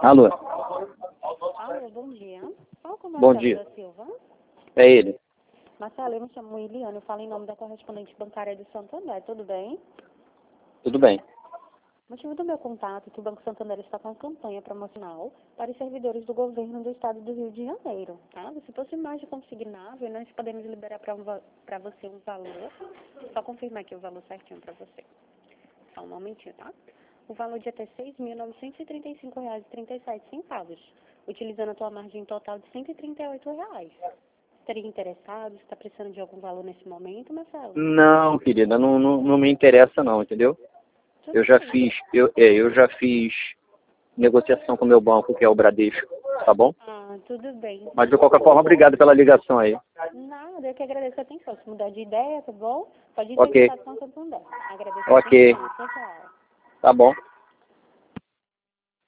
Alô? Alô, bom dia. Fala com o Bom Marcelo dia. da Silva. É ele. Marcelo, eu me chamo Iliane, eu falo em nome da correspondente bancária do Santander, tudo bem? Tudo bem. O motivo do meu contato é que o Banco Santander está com uma campanha promocional para os servidores do governo do estado do Rio de Janeiro, tá? Se fosse mais de consignável, nós podemos liberar para você um valor, só confirmar aqui o valor certinho para você. Só um momentinho, tá? O valor de até R$ 6.935,37, utilizando a tua margem total de R$ 138. Estaria interessado? Você está precisando de algum valor nesse momento, Marcelo? Não, querida, não me interessa não, entendeu? Tudo Eu já bem. fiz negociação com o meu banco, que é o Bradesco, tá bom? Ah, tudo bem. Mas de qualquer forma, obrigado pela ligação aí. Nada, eu que agradeço a atenção. Se mudar de ideia, tá bom? Pode entrar em Ok, contato com o Santander. Agradeço a ok, atenção. Tchau, tchau. tá bom.